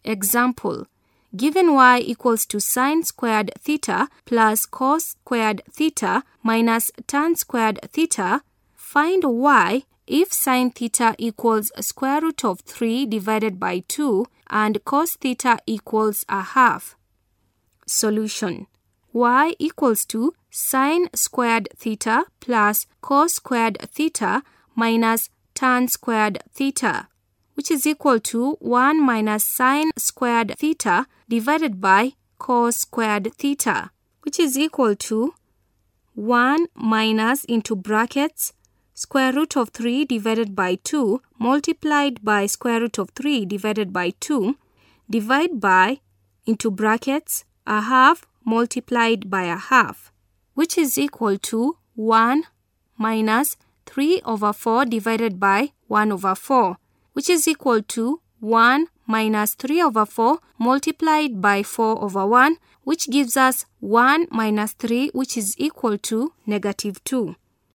Example: given y equals to sine squared theta plus cos squared theta minus tan squared theta, find y if sine theta equals square root of 3 divided by 2 and cos theta equals a half. Solution: y equals to sine squared theta plus cos squared theta minus tan squared theta, which is equal to 1 minus sine squared theta divided by cos squared theta, which is equal to 1 minus into brackets square root of 3 divided by 2 multiplied by square root of 3 divided by 2 divide by into brackets a half multiplied by a half, which is equal to 1 minus 3 over 4 divided by 1 over 4, which is equal to 1 minus 3 over 4 multiplied by 4 over 1, which gives us 1 minus 3, which is equal to -2.